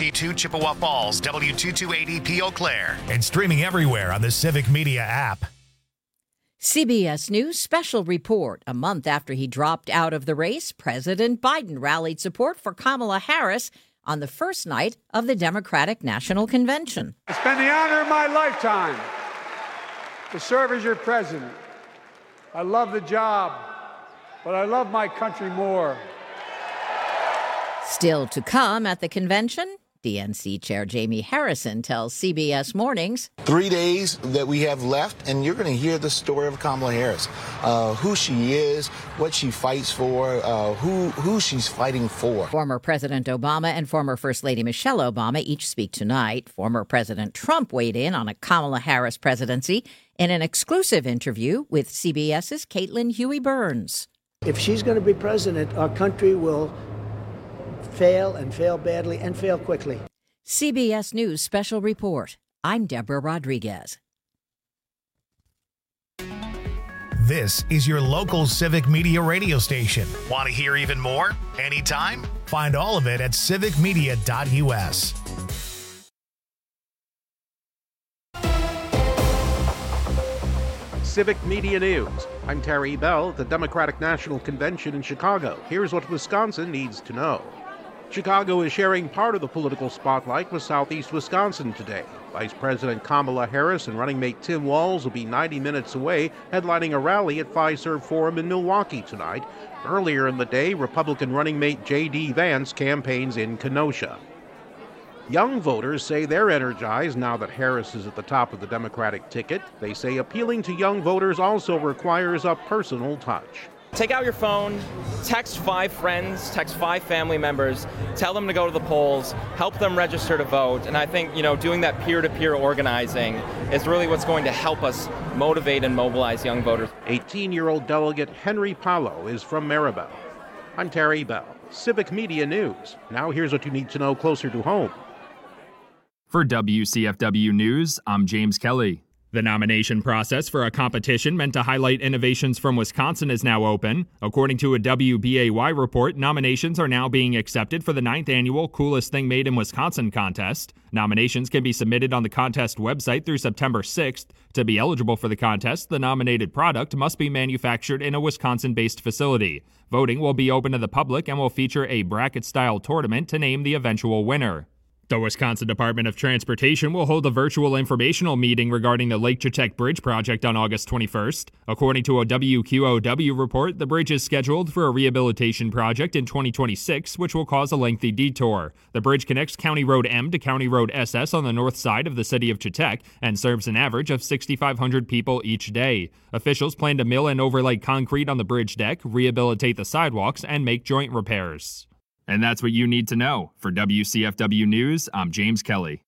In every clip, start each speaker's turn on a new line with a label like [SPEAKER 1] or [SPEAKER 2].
[SPEAKER 1] W52 Chippewa Falls, W228EP Eau Claire.
[SPEAKER 2] And streaming everywhere on the Civic Media app.
[SPEAKER 3] CBS News special report. A month after he dropped out of the race, President Biden rallied support for Kamala Harris on the first night of the Democratic National Convention.
[SPEAKER 4] It's been the honor of my lifetime to serve as your president. I love the job, but I love my country more.
[SPEAKER 3] Still to come at the convention, DNC Chair Jamie Harrison tells CBS Mornings,
[SPEAKER 5] 3 days that we have left, and you're going to hear the story of Kamala Harris, who she is, what she fights for, who she's fighting for.
[SPEAKER 3] Former President Obama and former First Lady Michelle Obama each speak tonight. Former President Trump weighed in on a Kamala Harris presidency in an exclusive interview with CBS's Caitlin Huey-Burns.
[SPEAKER 6] If she's going to be president, our country will fail and fail badly and fail quickly.
[SPEAKER 3] CBS News Special Report. I'm Deborah Rodriguez.
[SPEAKER 2] This is your local Civic Media radio station.
[SPEAKER 1] Want to hear even more? Anytime?
[SPEAKER 2] Find all of it at civicmedia.us.
[SPEAKER 7] Civic Media News. I'm Terry Bell at the Democratic National Convention in Chicago. Here's what Wisconsin needs to know. Chicago is sharing part of the political spotlight with Southeast Wisconsin today. Vice President Kamala Harris and running mate Tim Walz will be 90 minutes away, headlining a rally at Fiserv Forum in Milwaukee tonight. Earlier in the day, Republican running mate J.D. Vance campaigns in Kenosha. Young voters say they're energized now that Harris is at the top of the Democratic ticket. They say appealing to young voters also requires a personal touch.
[SPEAKER 8] Take out your phone, text 5 friends, text 5 family members, tell them to go to the polls, help them register to vote. And I think, doing that peer-to-peer organizing is really what's going to help us motivate and mobilize young voters. 18-year-old delegate Henry Paulo is from Maribel. I'm Terry Bell, Civic Media News. Now here's what you need to know closer to home.
[SPEAKER 9] For WCFW News, I'm James Kelly. The nomination process for a competition meant to highlight innovations from Wisconsin is now open. According to a WBAY report, nominations are now being accepted for the 9th annual Coolest Thing Made in Wisconsin contest. Nominations can be submitted on the contest website through September 6th. To be eligible for the contest, the nominated product must be manufactured in a Wisconsin-based facility. Voting will be open to the public and will feature a bracket-style tournament to name the eventual winner. The Wisconsin Department of Transportation will hold a virtual informational meeting regarding the Lake Chetek Bridge project on August 21st. According to a WQOW report, the bridge is scheduled for a rehabilitation project in 2026, which will cause a lengthy detour. The bridge connects County Road M to County Road SS on the north side of the city of Chetek and serves an average of 6,500 people each day. Officials plan to mill and overlay concrete on the bridge deck, rehabilitate the sidewalks, and make joint repairs. And that's what you need to know. For WCFW News, I'm James Kelly.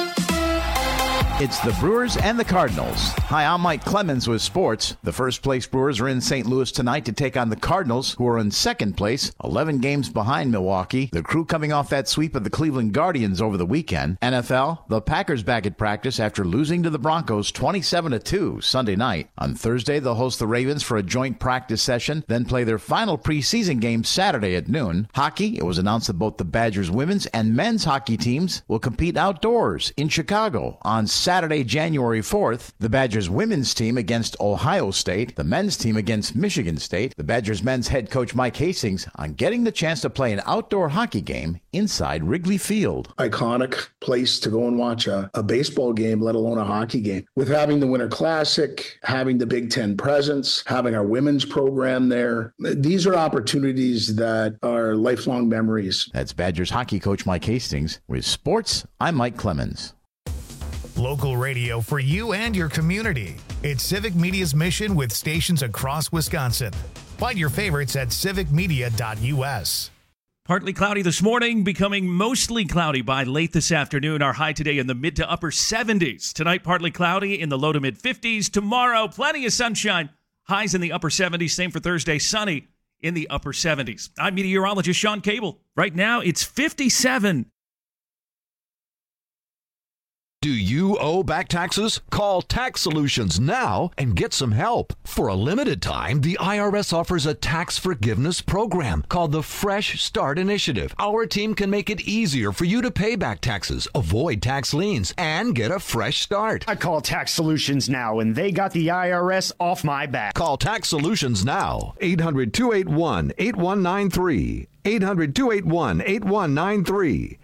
[SPEAKER 10] It's the Brewers and the Cardinals. Hi, I'm Mike Clemens with sports. The first place Brewers are in St. Louis tonight to take on the Cardinals, who are in second place, 11 games behind Milwaukee. The Crew coming off that sweep of the Cleveland Guardians over the weekend. NFL, the Packers back at practice after losing to the Broncos 27-2 Sunday night. On Thursday, they'll host the Ravens for a joint practice session, then play their final preseason game Saturday at noon. Hockey, it was announced that both the Badgers women's and men's hockey teams will compete outdoors in Chicago on Saturday, January 4th, the Badgers women's team against Ohio State, the men's team against Michigan State. The Badgers men's head coach Mike Hastings on getting the chance to play an outdoor hockey game inside Wrigley Field.
[SPEAKER 11] Iconic place to go and watch a baseball game, let alone a hockey game. With having the Winter Classic, having the Big Ten presence, having our women's program there, these are opportunities that are lifelong memories.
[SPEAKER 10] That's Badgers hockey coach Mike Hastings. With sports, I'm Mike Clemens.
[SPEAKER 2] Local radio for you and your community. It's Civic Media's mission with stations across Wisconsin. Find your favorites at civicmedia.us.
[SPEAKER 12] Partly cloudy this morning, becoming mostly cloudy by late this afternoon. Our high today in the mid to upper 70s. Tonight, partly cloudy in the low to mid 50s. Tomorrow, plenty of sunshine. Highs in the upper 70s. Same for Thursday, sunny in the upper 70s. I'm meteorologist Sean Cable. Right now, it's 57.
[SPEAKER 13] Do you you owe back taxes? Call Tax Solutions now and get some help. For a limited time, the IRS offers a tax forgiveness program called the Fresh Start Initiative. Our team can make it easier for you to pay back taxes, avoid tax liens, and get a fresh start.
[SPEAKER 14] I call Tax Solutions now, and they got the IRS off my back.
[SPEAKER 13] Call Tax Solutions now. 800-281-8193. 800-281-8193.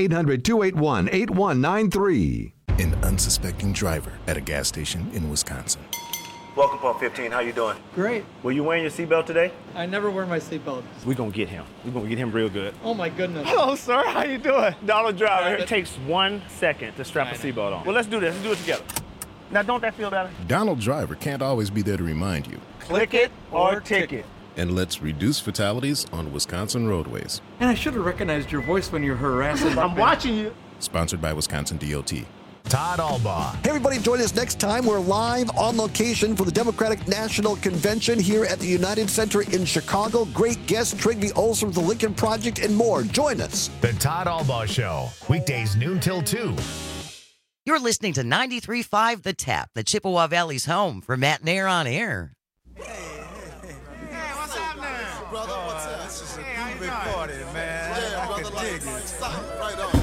[SPEAKER 13] 800-281-8193.
[SPEAKER 15] An unsuspecting driver at a gas station in Wisconsin.
[SPEAKER 16] Welcome, Pump 15. How you doing?
[SPEAKER 17] Great.
[SPEAKER 16] Were you wearing your seatbelt today?
[SPEAKER 17] I never wear my seatbelt.
[SPEAKER 16] We're going to get him. We're going to get him real good.
[SPEAKER 17] Oh, my goodness.
[SPEAKER 16] Hello, sir. How you doing? Donald Driver. It takes 1 second to strap a seatbelt on. Well, let's do this. Let's do it together. Now, don't that feel better?
[SPEAKER 15] Donald Driver can't always be there to remind you.
[SPEAKER 16] Click it or ticket.
[SPEAKER 15] And let's reduce fatalities on Wisconsin roadways.
[SPEAKER 17] And I should have recognized your voice when you're harassing.
[SPEAKER 16] I'm watching you.
[SPEAKER 15] Sponsored by Wisconsin DOT.
[SPEAKER 2] Todd Albaugh.
[SPEAKER 18] Hey, everybody, join us next time. We're live on location for the Democratic National Convention here at the United Center in Chicago. Great guests, Trygve Olsen from the Lincoln Project, and more. Join us.
[SPEAKER 2] The Todd Albaugh Show, weekdays noon till 2.
[SPEAKER 19] You're listening to 93.5 The Tap, the Chippewa Valley's home for Matt Nair on air.
[SPEAKER 20] Hey, what's up now? Brother, what's up? This is a big party, man. Yeah, brother, like it. Right on.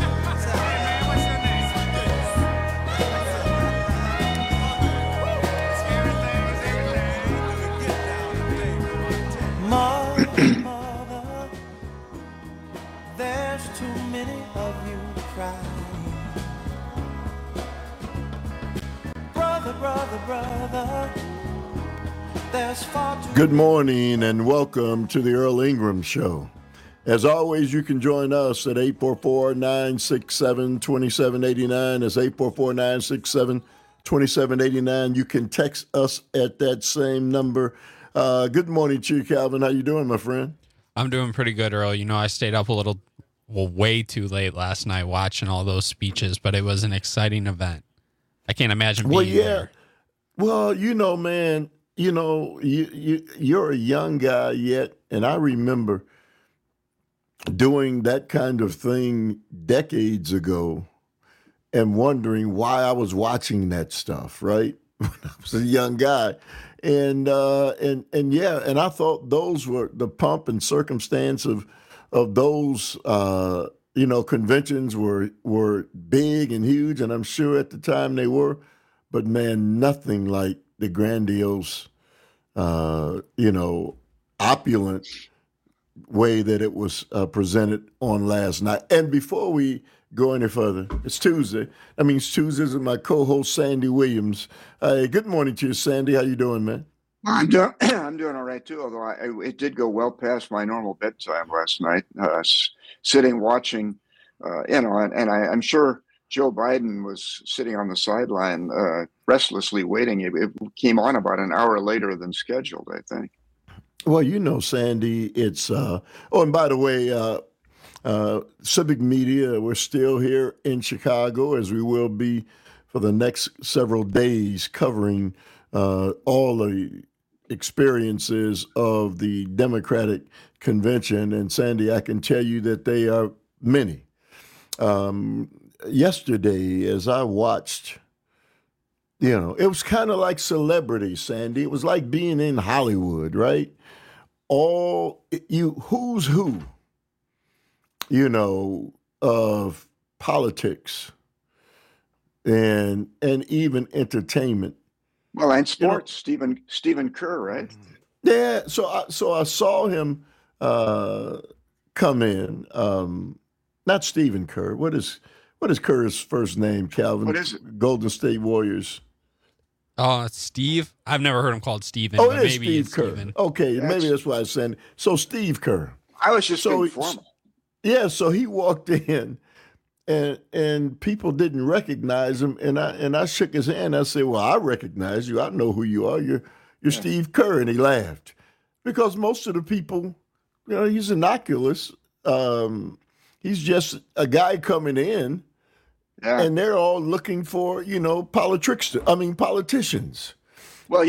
[SPEAKER 21] Mother, there's too many of you crying. Brother, there's far too
[SPEAKER 22] Good morning and welcome to the Earl Ingram Show. As always, you can join us at 844-967-2789. That's 844-967-2789. You can text us at that same number. Good morning to you, Calvin. How you doing, my friend?
[SPEAKER 23] I'm doing pretty good, Earl. You know, I stayed up way too late last night watching all those speeches, but it was an exciting event. I can't imagine being there.
[SPEAKER 22] Well, you know, man, you know, you're a young guy yet, and I remember doing that kind of thing decades ago and wondering why I was watching that stuff, right? When I was a young guy. And I thought those were the pomp and circumstance of those conventions were big and huge, and I'm sure at the time they were, but man, nothing like the grandiose, opulent way that it was presented on last night. And before we go any further, it's Tuesday. That means Tuesdays with my co-host Sandy Williams. Good morning to you, Sandy. How you doing, man?
[SPEAKER 24] I'm doing all right too. Although it did go well past my normal bedtime last night. Sitting watching, and I'm sure Joe Biden was sitting on the sideline, restlessly waiting. It came on about an hour later than scheduled, I think.
[SPEAKER 22] Well, you know, Sandy, it's and by the way, Civic Media, we're still here in Chicago, as we will be for the next several days, covering all the experiences of the Democratic Convention. And Sandy, I can tell you that they are many. Yesterday, as I watched, it was kind of like celebrity, Sandy. It was like being in Hollywood, right? Who's who, of politics and even entertainment.
[SPEAKER 24] Well, and sports, Stephen Kerr, right?
[SPEAKER 22] Yeah. So I saw him come in. Not Stephen Kerr. What is Kerr's first name, Calvin?
[SPEAKER 24] What is it?
[SPEAKER 22] Golden State Warriors.
[SPEAKER 23] Oh, Steve? I've never heard him called Steven.
[SPEAKER 22] Oh,
[SPEAKER 23] but
[SPEAKER 22] it is
[SPEAKER 23] maybe
[SPEAKER 22] Steve Kerr.
[SPEAKER 23] Steven.
[SPEAKER 22] Okay, maybe that's why I said. So Steve Kerr.
[SPEAKER 24] I was just being formal.
[SPEAKER 22] Yeah, so he walked in, and people didn't recognize him, and I shook his hand. I said, "Well, I recognize you. I know who you are. You're Steve Kerr," and he laughed because most of the people, he's innocuous. He's just a guy coming in. Yeah. And they're all looking for, politicians.
[SPEAKER 24] Well,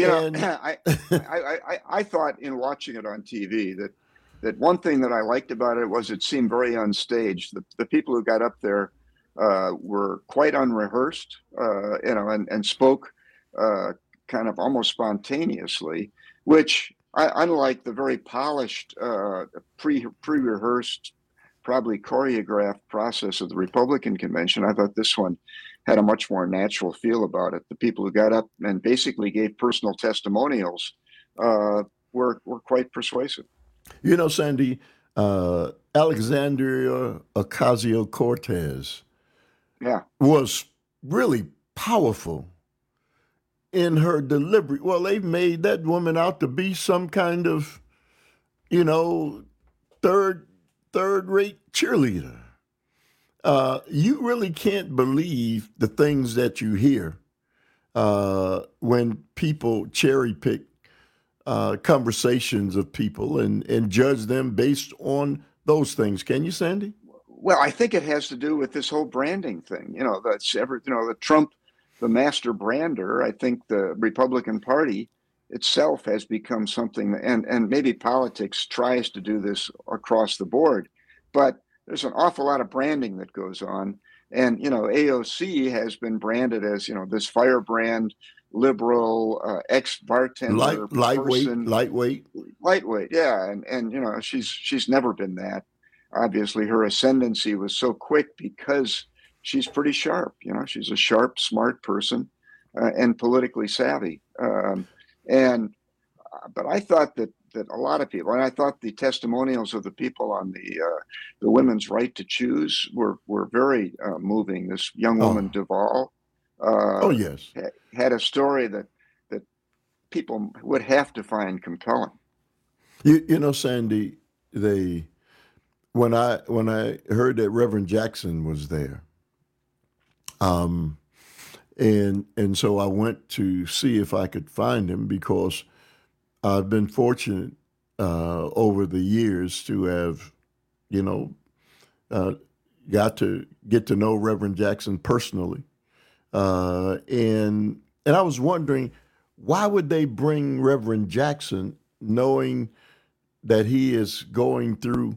[SPEAKER 24] I thought in watching it on TV that one thing that I liked about it was it seemed very unstaged. The people who got up there were quite unrehearsed, and spoke kind of almost spontaneously, which, unlike the very polished, pre-rehearsed, probably choreographed process of the Republican convention, I thought this one had a much more natural feel about it. The people who got up and basically gave personal testimonials were quite persuasive.
[SPEAKER 22] You know, Sandy, Alexandria Ocasio-Cortez was really powerful in her delivery. Well, they've made that woman out to be some kind of, third-rate cheerleader. You really can't believe the things that you hear when people cherry-pick conversations of people and judge them based on those things. Can you, Sandy?
[SPEAKER 24] Well, I think it has to do with this whole branding thing. The Trump, the master brander. I think the Republican Party itself has become something, and maybe politics tries to do this across the board, but there's an awful lot of branding that goes on. And, AOC has been branded as, this firebrand, liberal, ex-bartender
[SPEAKER 22] lightweight.
[SPEAKER 24] Yeah. And she's never been that. Obviously, her ascendancy was so quick because she's pretty sharp. She's a sharp, smart person and politically savvy. But I thought that a lot of people, and I thought the testimonials of the people on the women's right to choose were very moving. This young woman, Duvall, had a story that people would have to find compelling.
[SPEAKER 22] Sandy, when I heard that Reverend Jackson was there, and so I went to see if I could find him, because I've been fortunate over the years to have, got to get to know Reverend Jackson personally, and I was wondering, why would they bring Reverend Jackson, knowing that he is going through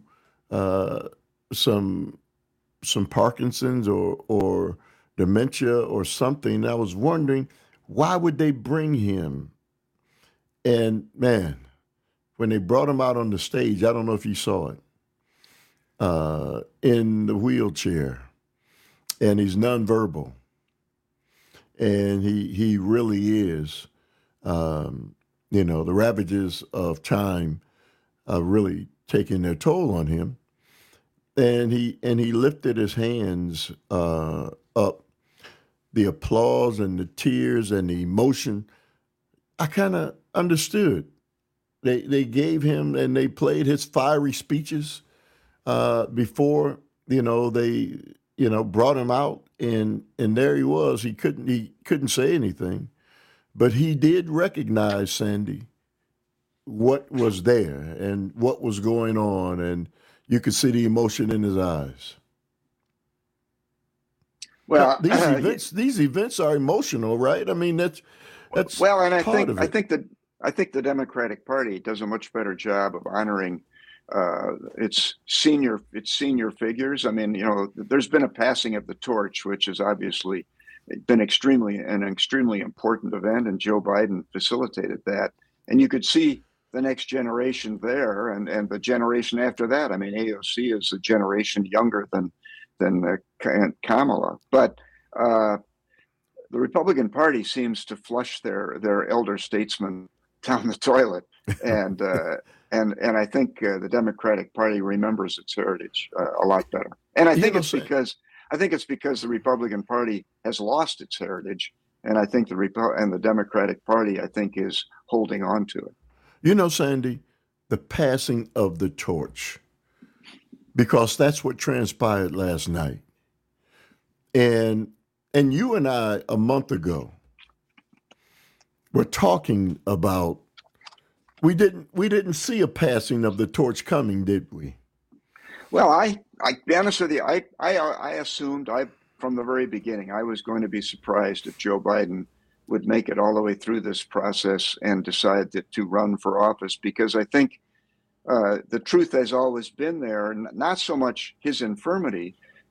[SPEAKER 22] some Parkinson's or dementia or something? I was wondering, why would they bring him? And man, when they brought him out on the stage, I don't know if you saw it, in the wheelchair, and he's nonverbal, and he really is, the ravages of time really taking their toll on him, and he lifted his hands up. The applause and the tears and the emotion, I kind of understood. They gave him, and they played his fiery speeches before, they, brought him out, and there he was. He couldn't say anything, but he did recognize, Sandy, what was there and what was going on, and you could see the emotion in his eyes. Well, these events are emotional, right? I mean, that's
[SPEAKER 24] well, and I
[SPEAKER 22] think
[SPEAKER 24] the Democratic Party does a much better job of honoring its senior figures. I mean, there's been a passing of the torch, which has obviously been an extremely important event, and Joe Biden facilitated that. And you could see the next generation there, and the generation after that. I mean, AOC is a generation younger than Kamala, but the Republican Party seems to flush their elder statesmen down the toilet, and I think the Democratic Party remembers its heritage a lot better. And I think it's because the Republican Party has lost its heritage, and I think the Democratic Party, I think, is holding on to it.
[SPEAKER 22] Sandy, the passing of the torch, because that's what transpired last night. And you and I, a month ago, were talking about, we didn't see a passing of the torch coming, did we?
[SPEAKER 24] Well, I be honest with you, I assumed from the very beginning I was going to be surprised if Joe Biden would make it all the way through this process and decide to run for office, because I think. The truth has always been there, not so much his infirmity, but the fact that he has a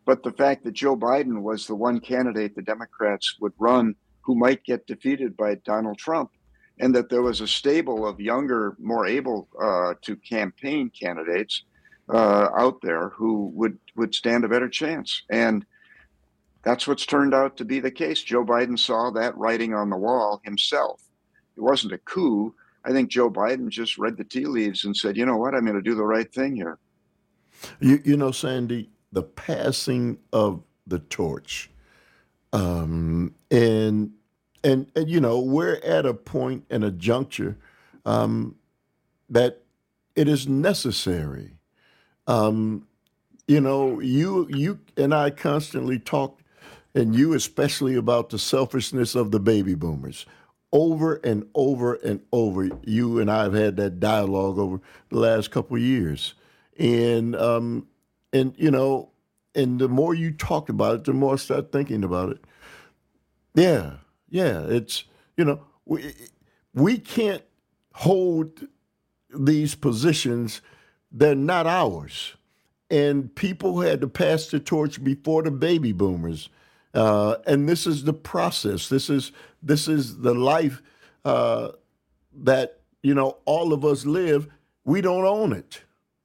[SPEAKER 24] But the fact that Joe Biden was the one candidate the Democrats would run who might get defeated by Donald Trump, and that there was a stable of younger, more able to campaign candidates out there who would stand a better chance. And that's what's turned out to be the case. Joe Biden saw that writing on the wall himself. It wasn't a coup. I think Joe Biden just read the tea leaves and said, you know what, I'm going to do the right thing here.
[SPEAKER 22] You know, Sandy, the passing of the torch, and you know, we're at a point and a juncture that it is necessary. You know, you and I constantly talk, and you especially, about the selfishness of the baby boomers. Over and over and over, you and I have had that dialogue over the last couple of years, and you know, and the more you talked about it, the more I start thinking about it. Yeah, it's, you know, we can't hold these positions; they're not ours. And people had to pass the torch before the baby boomers. And this is the process. This is the life that, you know, all of us live. We don't own it.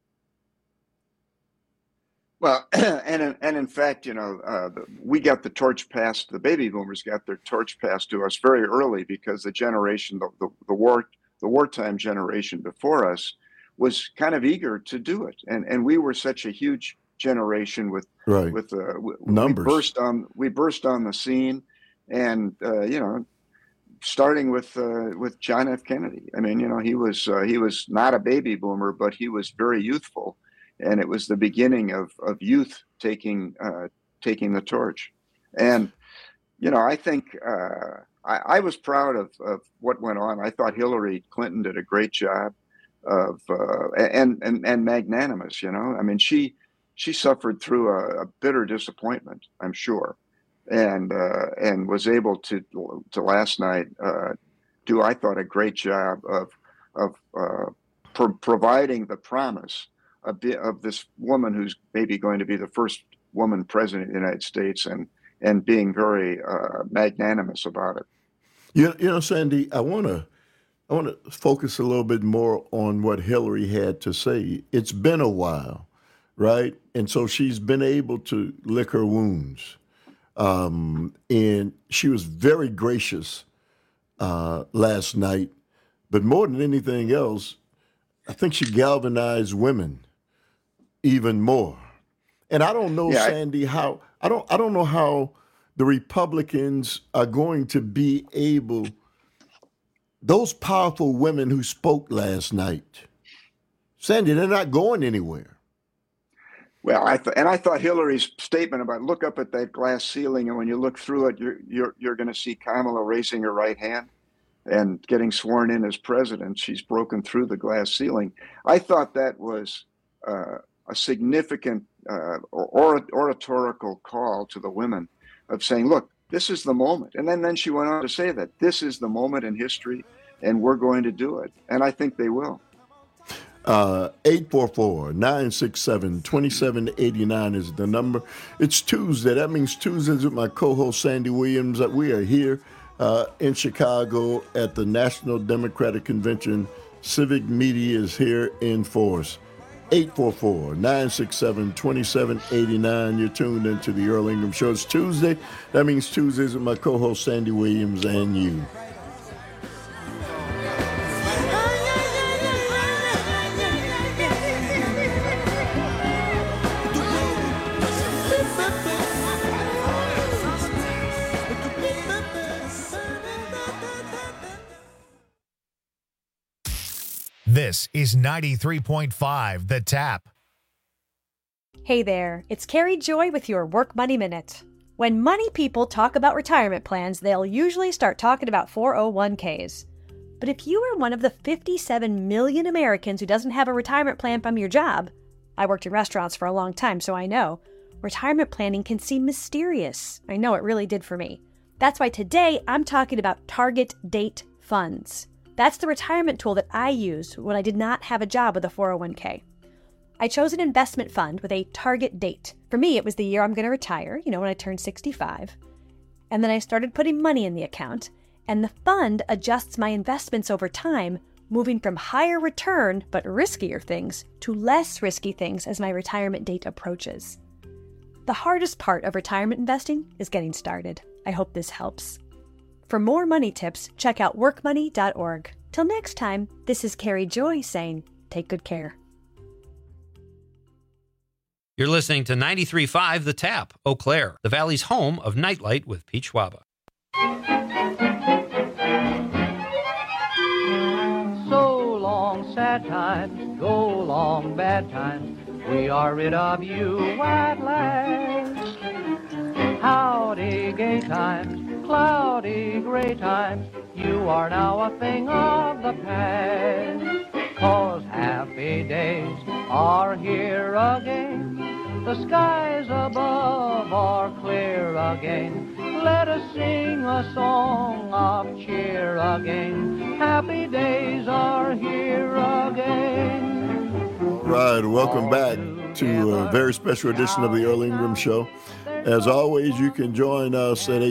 [SPEAKER 24] Well, and in fact, you know, we got the torch passed. The baby boomers got their torch passed to us very early because the generation, the wartime generation before us, was kind of eager to do it, and we were such a huge generation with numbers. We burst on the scene, and you know, starting with John F. Kennedy. I mean, you know, he was not a baby boomer, but he was very youthful, and it was the beginning of youth taking the torch. And you know, I think I was proud of what went on. I thought Hillary Clinton did a great job of and magnanimous. You know, I mean, she suffered through a bitter disappointment, I'm sure, and was able to last night do, I thought, a great job of providing the promise of this woman who's maybe going to be the first woman president of the United States, and being very magnanimous about it.
[SPEAKER 22] You know, Sandy, I want to focus a little bit more on what Hillary had to say. It's been a while, right? And so she's been able to lick her wounds. And she was very gracious last night. But more than anything else, I think she galvanized women even more. And I don't know, Sandy, how I don't know how the Republicans are going to be able. Those powerful women who spoke last night, Sandy, they're not going anywhere.
[SPEAKER 24] Well, I thought Hillary's statement about look up at that glass ceiling, and when you look through it, you're going to see Kamala raising her right hand and getting sworn in as president. She's broken through the glass ceiling. I thought that was a significant oratorical call to the women of saying, look, this is the moment. And then she went on to say that this is the moment in history, and we're going to do it. And I think they will.
[SPEAKER 22] 844-967-2789 is the number. It's Tuesday. That means Tuesdays with my co-host Sandy Williams. We are here in Chicago at the National Democratic Convention. Civic Media is here in force. 844-967-2789. You're tuned into the Earl Ingram Show. It's Tuesday. That means Tuesdays with my co-host Sandy Williams and you.
[SPEAKER 2] This is 93.5 The Tap.
[SPEAKER 3] Hey there, it's Carrie Joy with your Work Money Minute. When money people talk about retirement plans, they'll usually start talking about 401ks. But if you are one of the 57 million Americans who doesn't have a retirement plan from your job, I worked in restaurants for a long time, so I know, retirement planning can seem mysterious. I know it really did for me. That's why today I'm talking about target date funds. That's the retirement tool that I used when I did not have a job with a 401k. I chose an investment fund with a target date. For me, it was the year I'm going to retire, when I turned 65. And then I started putting money in the account, and the fund adjusts my investments over time, moving from higher return but riskier things to less risky things as my retirement date approaches. The hardest part of retirement investing is getting started. I hope this helps. For more money tips, check out workmoney.org. Till next time, this is Carrie Joy saying, take good care.
[SPEAKER 1] You're listening to 93.5 The Tap, Eau Claire, the Valley's home of Nightlight with Pete Schwaba.
[SPEAKER 4] So long, sad times, go long, bad times. We are rid of you at last. Howdy, gay times, cloudy, gray times. You are now a thing of the past. 'Cause happy days are here again. The skies above are clear again. Let us sing a song of cheer again. Happy days are here again.
[SPEAKER 22] All right, welcome back to a very special edition of the Earl Ingram Show. As always, you can join us at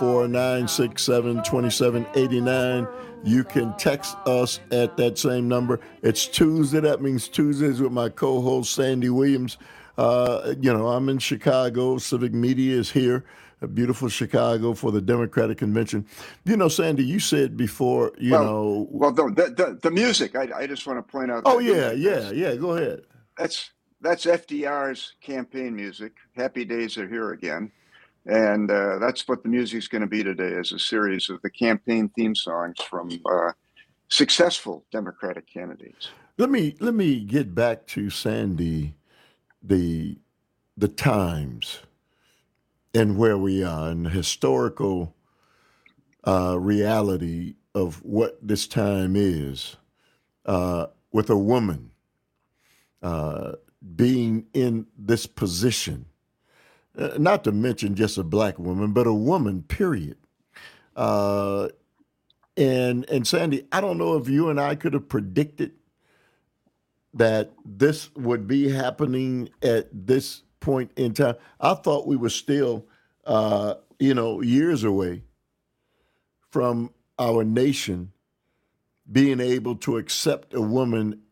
[SPEAKER 22] 844-967-2789. You can text us at that same number. It's Tuesday. That means Tuesdays with my co-host, Sandy Williams. I'm in Chicago. Civic Media is here, a beautiful Chicago for the Democratic Convention. Sandy, you said before,
[SPEAKER 24] the music, I just want to point out.
[SPEAKER 22] Oh, yeah. Go ahead.
[SPEAKER 24] That's FDR's campaign music. Happy days are here again. And that's what the music's going to be today, is a series of the campaign theme songs from successful Democratic candidates.
[SPEAKER 22] Let me get back to Sandy, the times and where we are and the historical reality of what this time is, with a woman being in this position. Not to mention just a black woman, but a woman, period. And Sandy, I don't know if you and I could have predicted that this would be happening at this point in time. I thought we were still, years away from our nation being able to accept a woman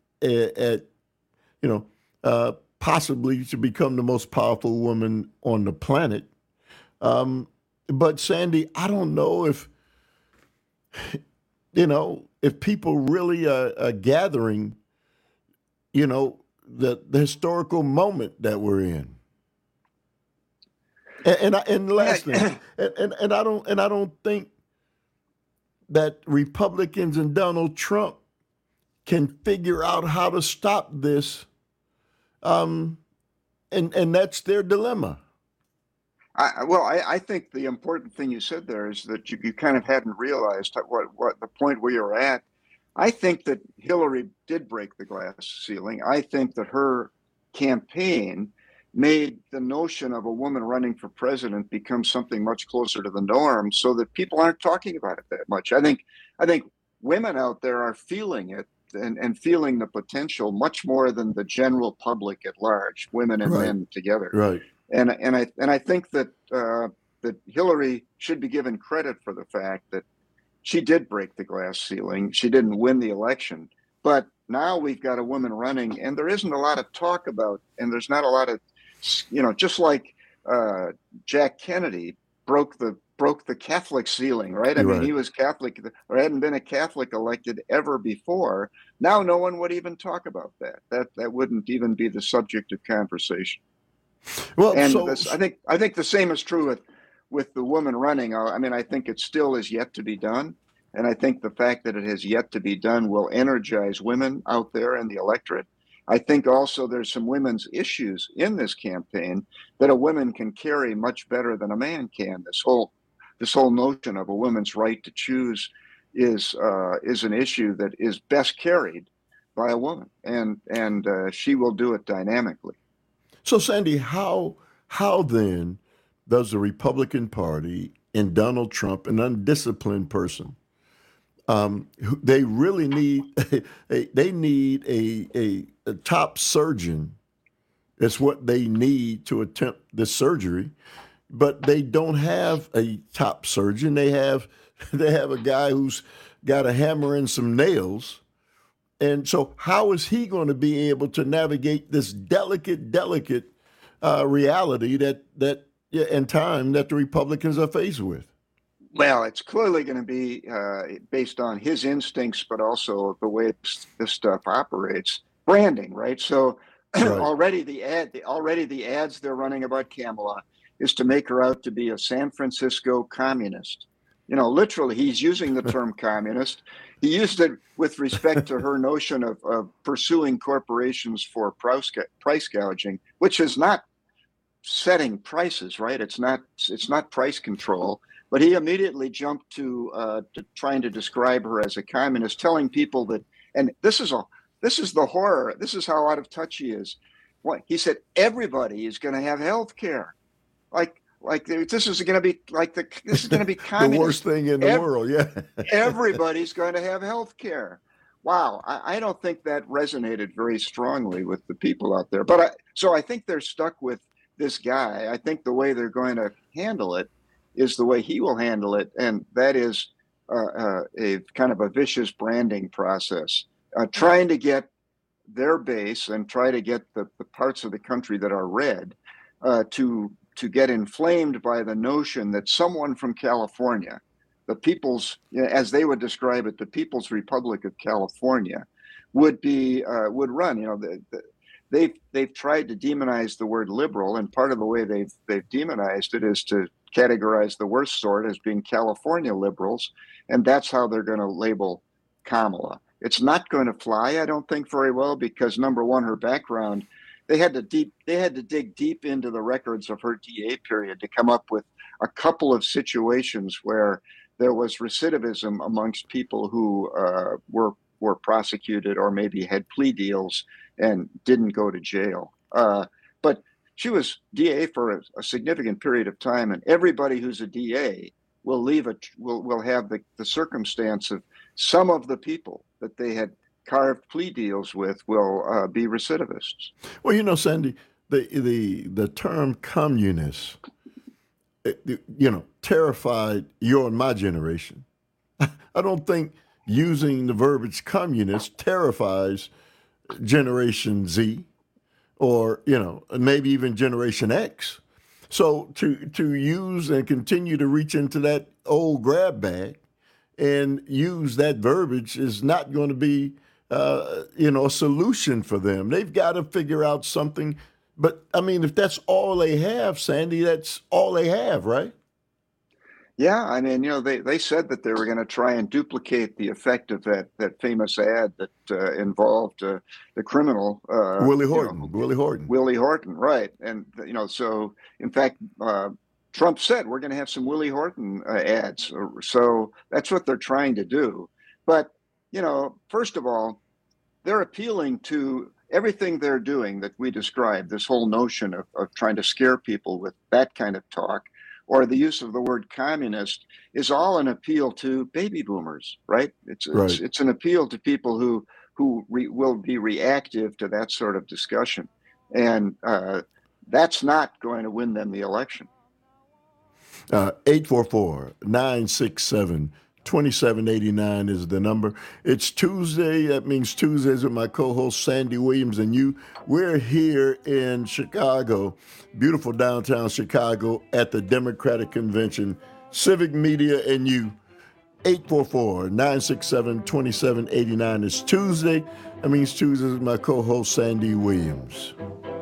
[SPEAKER 22] possibly to become the most powerful woman on the planet. But Sandy, I don't know if people really are gathering, the historical moment that we're in. And last thing, and I don't think that Republicans and Donald Trump can figure out how to stop this. And that's their dilemma.
[SPEAKER 24] I think the important thing you said there is that you kind of hadn't realized what the point where you're at. I think that Hillary did break the glass ceiling. I think that her campaign made the notion of a woman running for president become something much closer to the norm, so that people aren't talking about it that much. I think women out there are feeling it and feeling the potential much more than the general public at large, women and men together.
[SPEAKER 22] Right.
[SPEAKER 24] And I think that that Hillary should be given credit for the fact that she did break the glass ceiling. She didn't win the election, but now we've got a woman running, and there isn't a lot of talk about, and there's not a lot of, just like Jack Kennedy broke the Catholic ceiling, right? I mean, he was Catholic, or hadn't been a Catholic elected ever before. Now no one would even talk about that. That wouldn't even be the subject of conversation.
[SPEAKER 22] Well,
[SPEAKER 24] and I think the same is true with the woman running. I mean, I think it still is yet to be done. And I think the fact that it has yet to be done will energize women out there in the electorate. I think also there's some women's issues in this campaign that a woman can carry much better than a man can. This whole notion of a woman's right to choose is an issue that is best carried by a woman, and she will do it dynamically.
[SPEAKER 22] So, Sandy, how then does the Republican Party and Donald Trump, an undisciplined person, they really need a top surgeon It's what they need to attempt this surgery. But they don't have a top surgeon. They have a guy who's got a hammer and some nails. And so how is he going to be able to navigate this delicate reality and time that the Republicans are faced with?
[SPEAKER 24] Well, it's clearly going to be based on his instincts, but also the way this stuff operates. Branding, right? So already the ads they're running about Kamala is to make her out to be a San Francisco communist. Literally, he's using the term communist. He used it with respect to her notion of pursuing corporations for price gouging, which is not setting prices, right? It's not price control. But he immediately jumped to trying to describe her as a communist, telling people that, and this is the horror. This is how out of touch he is. He said everybody is going to have health care. Like this is going to be communist.
[SPEAKER 22] The worst thing in the world, yeah.
[SPEAKER 24] Everybody's going to have health care. Wow, I don't think that resonated very strongly with the people out there. But I think they're stuck with this guy. I think the way they're going to handle it is the way he will handle it, and that is a kind of a vicious branding process, trying to get their base and try to get the parts of the country that are red to get inflamed by the notion that someone from California, the people's, as they would describe it, the People's Republic of California, would run. They've tried to demonize the word liberal, and part of the way they've demonized it is to categorize the worst sort as being California liberals, and that's how they're going to label Kamala. It's not going to fly, I don't think, very well, because number one, her background. They had to dig deep into the records of her DA period to come up with a couple of situations where there was recidivism amongst people who were prosecuted or maybe had plea deals and didn't go to jail. But she was DA for a significant period of time, and everybody who's a DA will have the circumstance of some of the people that they had carved plea deals with will be recidivists.
[SPEAKER 22] Well, Sandy, the term communist, terrified your and my generation. I don't think using the verbiage communist terrifies Generation Z or, maybe even Generation X. So to use and continue to reach into that old grab bag and use that verbiage is not going to be a solution for them. They've got to figure out something. But, if that's all they have, Sandy, that's all they have, right?
[SPEAKER 24] Yeah, they said that they were going to try and duplicate the effect of that famous ad that involved the criminal.
[SPEAKER 22] Willie Horton.
[SPEAKER 24] Willie Horton, right. And, so, in fact, Trump said we're going to have some Willie Horton ads. So that's what they're trying to do. But, first of all, they're appealing to everything they're doing that we described, this whole notion of trying to scare people with that kind of talk, or the use of the word communist, is all an appeal to baby boomers, right? It's an appeal to people who will be reactive to that sort of discussion. And that's not going to win them the election.
[SPEAKER 22] 844-967-2789 is the number. It's Tuesday. That means Tuesdays with my co-host Sandy Williams and you. We're here in Chicago, beautiful downtown Chicago, at the Democratic Convention. Civic Media and you. 844-967-2789 is Tuesday. That means Tuesdays with my co-host Sandy Williams.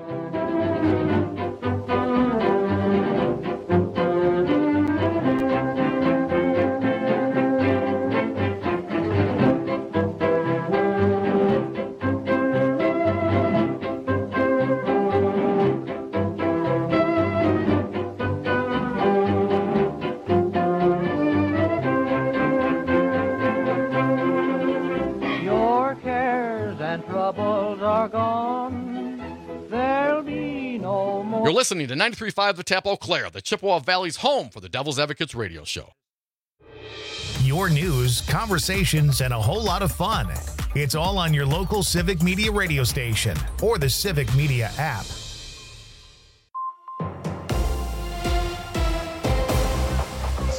[SPEAKER 5] You're listening to 93.5 The Tap Eau Claire, the Chippewa Valley's home for the Devil's Advocates radio show.
[SPEAKER 2] Your news, conversations, and a whole lot of fun. It's all on your local Civic Media radio station or the Civic Media app.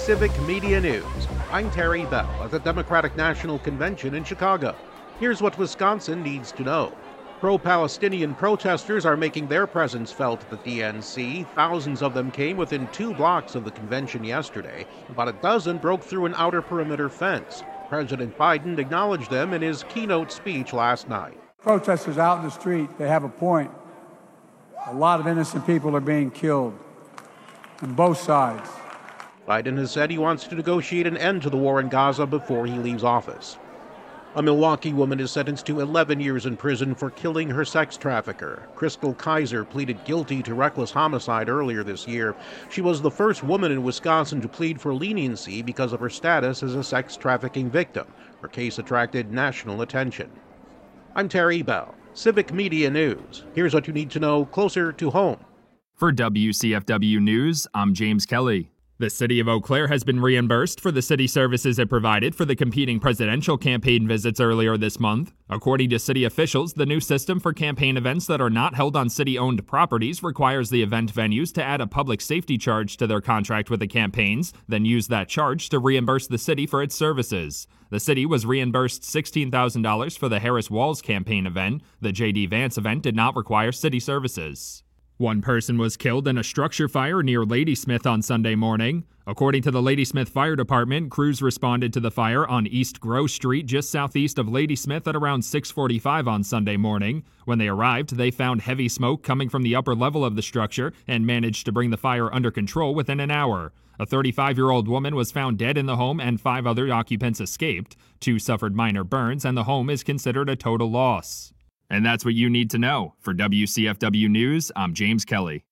[SPEAKER 6] Civic Media News. I'm Terry Bell at the Democratic National Convention in Chicago. Here's what Wisconsin needs to know. Pro-Palestinian protesters are making their presence felt at the DNC. Thousands of them came within 2 blocks of the convention yesterday. About a dozen broke through an outer perimeter fence. President Biden acknowledged them in his keynote speech last night.
[SPEAKER 7] Protesters out in the street, they have a point. A lot of innocent people are being killed on both sides.
[SPEAKER 6] Biden has said he wants to negotiate an end to the war in Gaza before he leaves office. A Milwaukee woman is sentenced to 11 years in prison for killing her sex trafficker. Crystal Kaiser pleaded guilty to reckless homicide earlier this year. She was the first woman in Wisconsin to plead for leniency because of her status as a sex trafficking victim. Her case attracted national attention. I'm Terry Bell, Civic Media News. Here's what you need to know closer to home.
[SPEAKER 8] For WCFW News, I'm James Kelly. The city of Eau Claire has been reimbursed for the city services it provided for the competing presidential campaign visits earlier this month. According to city officials, the new system for campaign events that are not held on city-owned properties requires the event venues to add a public safety charge to their contract with the campaigns, then use that charge to reimburse the city for its services. The city was reimbursed $16,000 for the Harris Walls campaign event. The J.D. Vance event did not require city services. One person was killed in a structure fire near Ladysmith on Sunday morning. According to the Ladysmith Fire Department, crews responded to the fire on East Grove Street just southeast of Ladysmith at around 6:45 on Sunday morning. When they arrived, they found heavy smoke coming from the upper level of the structure and managed to bring the fire under control within an hour. A 35-year-old woman was found dead in the home and 5 other occupants escaped. 2 suffered minor burns and the home is considered a total loss. And that's what you need to know. For WCFW News, I'm James Kelly.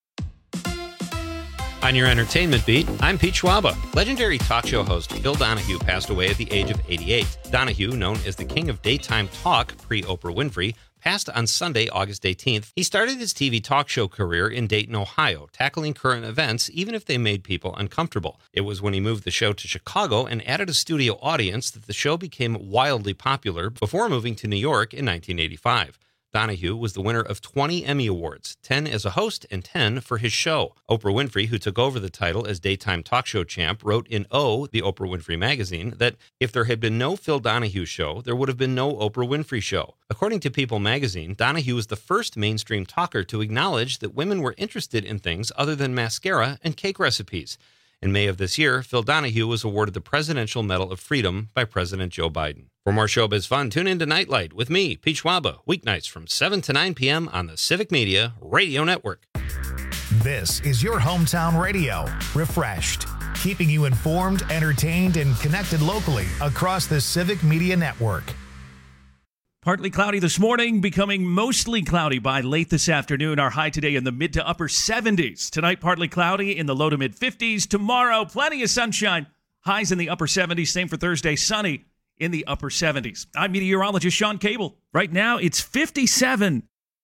[SPEAKER 1] On your entertainment beat, I'm Pete Schwaba. Legendary talk show host Phil Donahue passed away at the age of 88. Donahue, known as the king of daytime talk pre-Oprah Winfrey, passed on Sunday, August 18th. He started his TV talk show career in Dayton, Ohio, tackling current events even if they made people uncomfortable. It was when he moved the show to Chicago and added a studio audience that the show became wildly popular before moving to New York in 1985. Donahue was the winner of 20 Emmy Awards, 10 as a host and 10 for his show. Oprah Winfrey, who took over the title as daytime talk show champ, wrote in O, the Oprah Winfrey magazine, that if there had been no Phil Donahue show, there would have been no Oprah Winfrey show. According to People magazine, Donahue was the first mainstream talker to acknowledge that women were interested in things other than mascara and cake recipes. In May of this year, Phil Donahue was awarded the Presidential Medal of Freedom by President Joe Biden. For more showbiz fun, tune in to Nightlight with me, Pete Schwaba, weeknights from 7 to 9 p.m. on the Civic Media Radio Network.
[SPEAKER 2] This is your hometown radio, refreshed, keeping you informed, entertained, and connected locally across the Civic Media Network.
[SPEAKER 12] Partly cloudy this morning, becoming mostly cloudy by late this afternoon. Our high today in the mid to upper 70s. Tonight, partly cloudy in the low to mid 50s. Tomorrow, plenty of sunshine. Highs in the upper 70s. Same for Thursday, sunny in the upper 70s. I'm meteorologist Sean Cable. Right now, it's 57.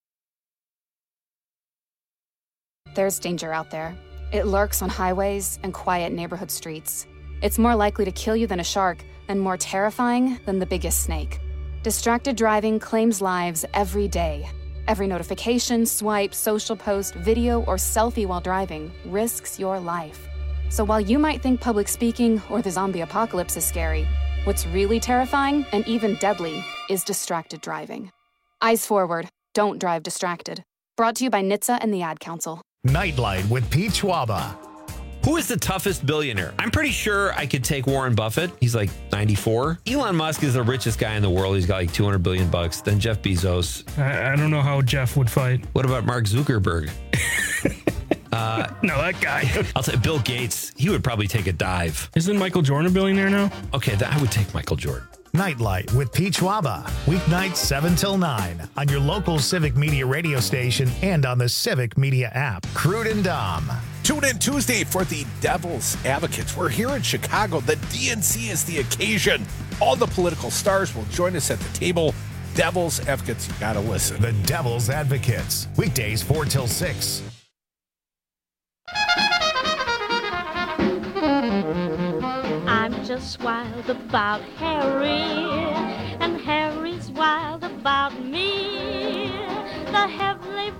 [SPEAKER 9] There's danger out there. It lurks on highways and quiet neighborhood streets. It's more likely to kill you than a shark and more terrifying than the biggest snake. Distracted driving claims lives every day. Every notification, swipe, social post, video, or selfie while driving risks your life. So while you might think public speaking or the zombie apocalypse is scary, what's really terrifying and even deadly is distracted driving. Eyes forward. Don't drive distracted. Brought to you by NHTSA and the Ad Council.
[SPEAKER 2] Nightlight with Pete Schwaba.
[SPEAKER 1] Who is the toughest billionaire? I'm pretty sure I could take Warren Buffett. He's like 94. Elon Musk is the richest guy in the world. He's got like $200 billion. Then Jeff Bezos.
[SPEAKER 25] I don't know how Jeff would fight.
[SPEAKER 1] What about Mark Zuckerberg?
[SPEAKER 25] No, that guy.
[SPEAKER 1] I'll say Bill Gates. He would probably take a dive.
[SPEAKER 25] Isn't Michael Jordan a billionaire now?
[SPEAKER 1] Okay, I would take Michael Jordan.
[SPEAKER 2] Nightlight with Pete Schwaba. Weeknights 7 till 9 on your local Civic Media radio station and on the Civic Media app. Crude and Dom.
[SPEAKER 26] Tune in Tuesday for the Devil's Advocates. We're here in Chicago. The DNC is the occasion. All the political stars will join us at the table. Devil's Advocates, you gotta listen.
[SPEAKER 2] The Devil's Advocates. Weekdays 4 till 6.
[SPEAKER 27] I'm just wild about Harry, and Harry's wild about me. The heavenly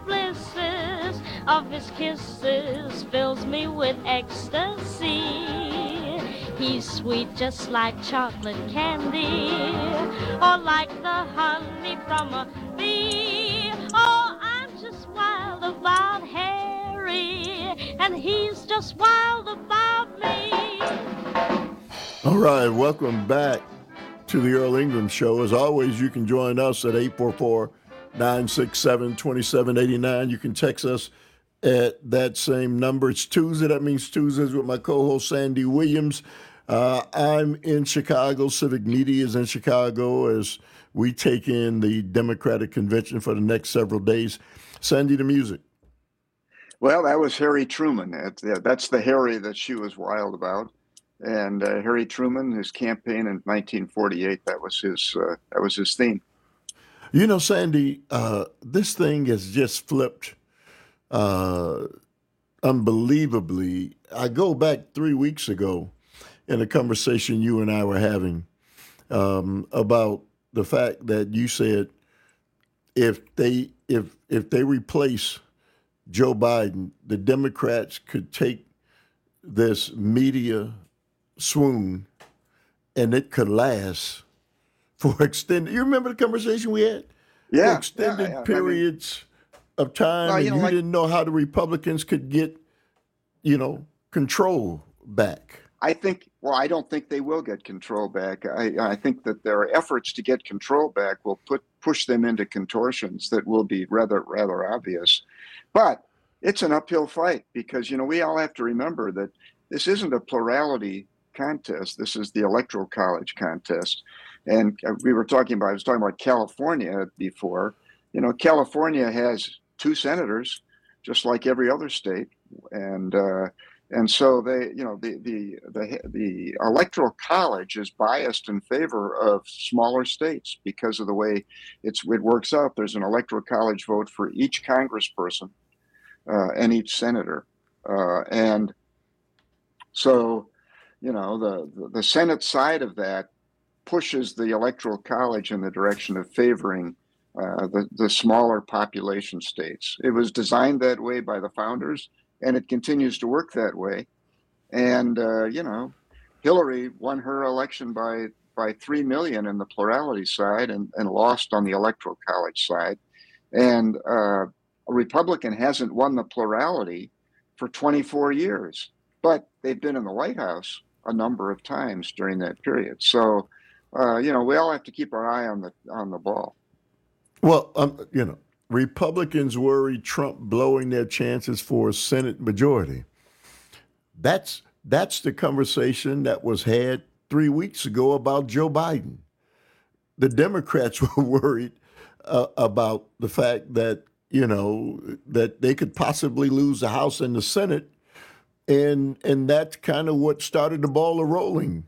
[SPEAKER 27] blisses of his kisses fills me with ecstasy. He's sweet just like chocolate candy, or like the honey from a bee. Oh, I'm just wild about Harry, and he's just wild about me.
[SPEAKER 22] All right, welcome back to the Earl Ingram Show. As always, you can join us at 844-967-2789. You can text us at that same number. It's Tuesday. That means Tuesdays with my co-host, Sandy Williams. I'm in Chicago. Civic Media is in Chicago as we take in the Democratic Convention for the next several days. Sandy, the music.
[SPEAKER 24] Well, that was Harry Truman. That's the Harry that she was wild about. And Harry Truman, his campaign in 1948, that was his theme.
[SPEAKER 22] You know, Sandy, this thing has just flipped unbelievably. I go back 3 weeks ago in a conversation you and I were having about the fact that you said if they replace Joe Biden, the Democrats could take this media swoon and it could last for extended. You remember the conversation we had?
[SPEAKER 24] Yeah,
[SPEAKER 22] for extended periods of time, and you didn't know how the Republicans could get, control back.
[SPEAKER 24] I don't think they will get control back. I think that their efforts to get control back will push them into contortions that will be rather obvious. But it's an uphill fight because, we all have to remember that this isn't a plurality contest. This is the Electoral College contest. And I was talking about California before. California has 2 senators, just like every other state. And so the Electoral College is biased in favor of smaller states because of the way it works out. There's an Electoral College vote for each congressperson and each senator. And so, the Senate side of that pushes the Electoral College in the direction of favoring the smaller population states. It was designed that way by the founders, and it continues to work that way. And, Hillary won her election by 3 million in the plurality side and lost on the Electoral College side. And a Republican hasn't won the plurality for 24 years, but they've been in the White House a number of times during that period. So, we all have to keep our eye on the ball.
[SPEAKER 22] Well, Republicans worry Trump blowing their chances for a Senate majority. That's the conversation that was had 3 weeks ago about Joe Biden. The Democrats were worried about the fact that, that they could possibly lose the House and the Senate. And that's kind of what started the ball rolling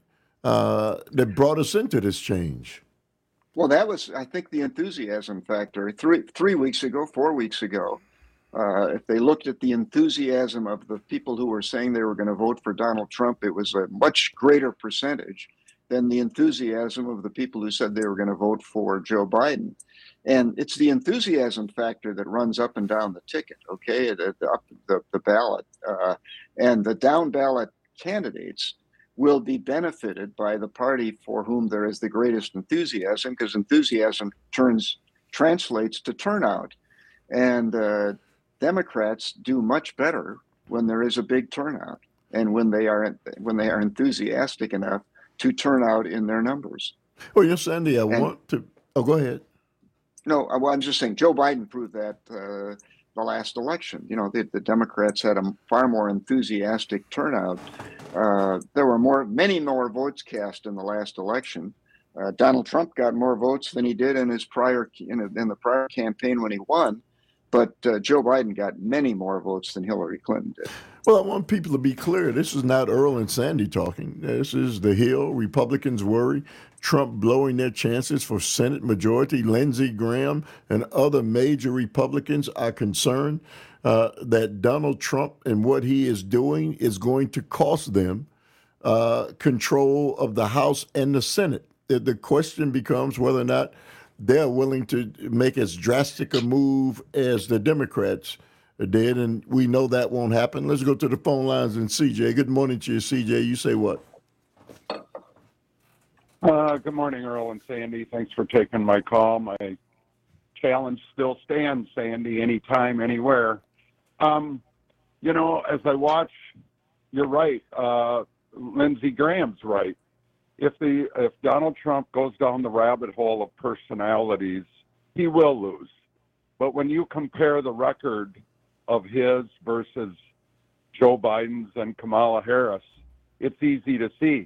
[SPEAKER 22] that brought us into this change.
[SPEAKER 24] Well, that was, I think, the enthusiasm factor. 4 weeks ago, if they looked at the enthusiasm of the people who were saying they were going to vote for Donald Trump, it was a much greater percentage than the enthusiasm of the people who said they were going to vote for Joe Biden. And it's the enthusiasm factor that runs up and down the ticket, okay, the ballot. And the down ballot candidates will be benefited by the party for whom there is the greatest enthusiasm, because enthusiasm translates to turnout. And Democrats do much better when there is a big turnout and when they are enthusiastic enough to turn out in their numbers.
[SPEAKER 22] Well, yes, Andy, go ahead.
[SPEAKER 24] No, I'm just saying Joe Biden proved that the last election. The Democrats had a far more enthusiastic turnout. There were many more votes cast in the last election. Donald Trump got more votes than he did in his in the prior campaign when he won, but Joe Biden got many more votes than Hillary Clinton did.
[SPEAKER 22] Well, I want people to be clear. This is not Earl and Sandy talking. This is The Hill. Republicans worry Trump blowing their chances for Senate majority. Lindsey Graham and other major Republicans are concerned that Donald Trump and what he is doing is going to cost them control of the House and the Senate. The question becomes whether or not they're willing to make as drastic a move as the Democrats did, and we know that won't happen. Let's go to the phone lines and CJ. Good morning to you, CJ. You say what?
[SPEAKER 10] Good morning, Earl and Sandy. Thanks for taking my call. My challenge still stands, Sandy, anytime, anywhere. As I watch, you're right. Lindsey Graham's right. If Donald Trump goes down the rabbit hole of personalities, he will lose. But when you compare the record of his versus Joe Biden's and Kamala Harris, it's easy to see.